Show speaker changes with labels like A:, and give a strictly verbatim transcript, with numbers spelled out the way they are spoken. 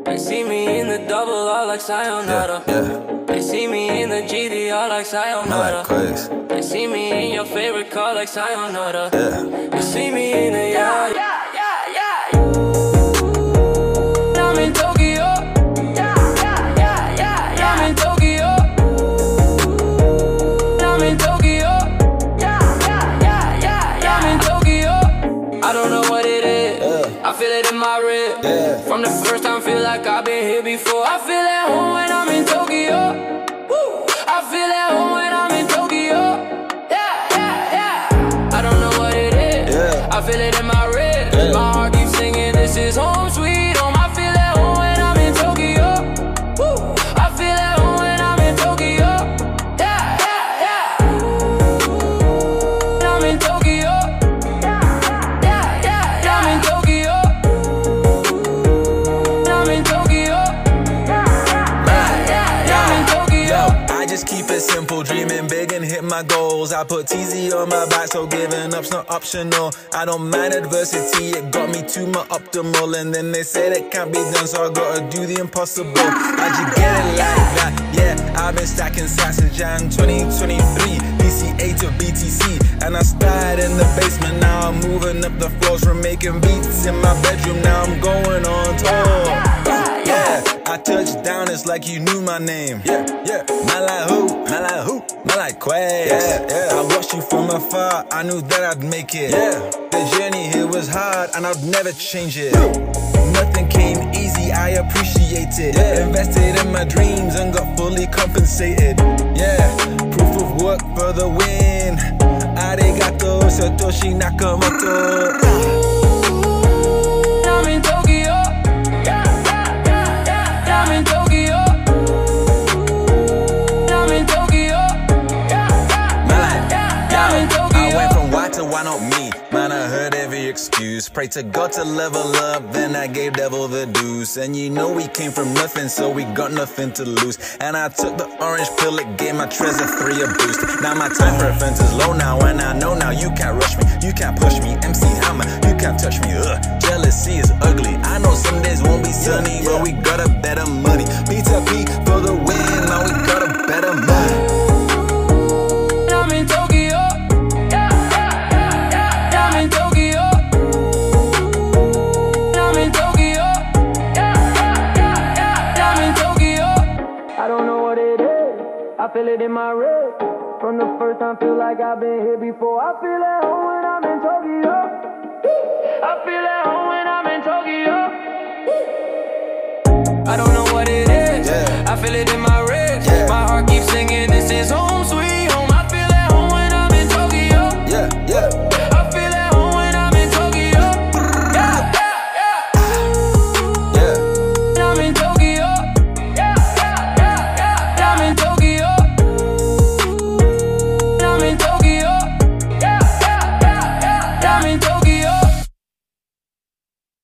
A: They see me in the double R like sayonara.
B: Yeah, yeah.
A: They see me in the G D R like sayonara.
B: I like
A: They see me in your favorite car like sayonara.
B: Yeah.
A: You see me in the yard. Yeah, yeah, yeah, yeah. I'm in Tokyo. Yeah, yeah, yeah, yeah, yeah. I'm in Tokyo. I'm in Tokyo. Yeah, yeah, yeah, yeah, yeah. I'm in Tokyo. I don't know what it is.
B: Yeah.
A: I feel it in my rib.
B: Yeah.
A: From the first time, feel like I've been here before. I feel at home when I'm in Tokyo. Woo. I feel at home when I'm in Tokyo. Yeah, yeah, yeah. I don't know what it is.
B: Yeah.
A: I feel it in my ribs.
B: Yeah.
A: My heart keeps singing, this is home sweet home. I feel at home when I'm in Tokyo. Woo. I feel at home when I'm in Tokyo. Yeah, yeah, yeah. I'm in Tokyo. Yeah, yeah, yeah. I'm in Tokyo. I'm in Tokyo. Yeah, yeah, yeah. I'm in Tokyo.
B: I just keep it simple, dreaming big and hit my goals. I put T Z on my back, so giving up's not optional. I don't mind adversity, it got me to my optimal. And then they said it can't be done, so I gotta do the impossible. How'd you get it like that? Yeah, I've been stacking sats in Jan twenty twenty-three, D C A to B T C. And I started in the basement, now I'm moving up the floors from making beats in my bedroom. Now I'm going on tour. Yeah, I touched down, it's like you knew my name. Yeah, yeah. Man like who? Man like who? Man like Quay. Yeah, yeah. I watched you from afar, I knew that I'd make it. Yeah. The journey here was hard, and I'd never change it. Nothing came easy, I appreciate it. Yeah. Invested in my dreams and got fully compensated. Yeah, proof of work for the win. Arigato, Satoshi Nakamoto.
A: I'm in Tokyo. I'm in Tokyo. I'm in Tokyo. I'm in Tokyo.
B: I went from why to why not me. Man, I heard every excuse. Pray to God to level up, then I gave devil the deuce. And you know we came from nothing, so we got nothing to lose. And I took the orange pill, it gave my treasure three a boost. Now my time preference is low now, and I know now you can't rush me, you can't push me. M C Hammer, you can't touch me. Ugh, jealousy is ugly. I know some days won't be sunny, but we got a better money. P to P for the win, now we got a better money.
A: I'm in Tokyo. I'm in Tokyo. I'm in Tokyo. I'm in Tokyo. I don't know what it is. I feel it in my ribs. From the first time, feel like I've been here before. I feel at home when I'm in Tokyo. I feel at home when I'm in Tokyo. I don't know what it is.
B: Yeah.
A: I feel it in my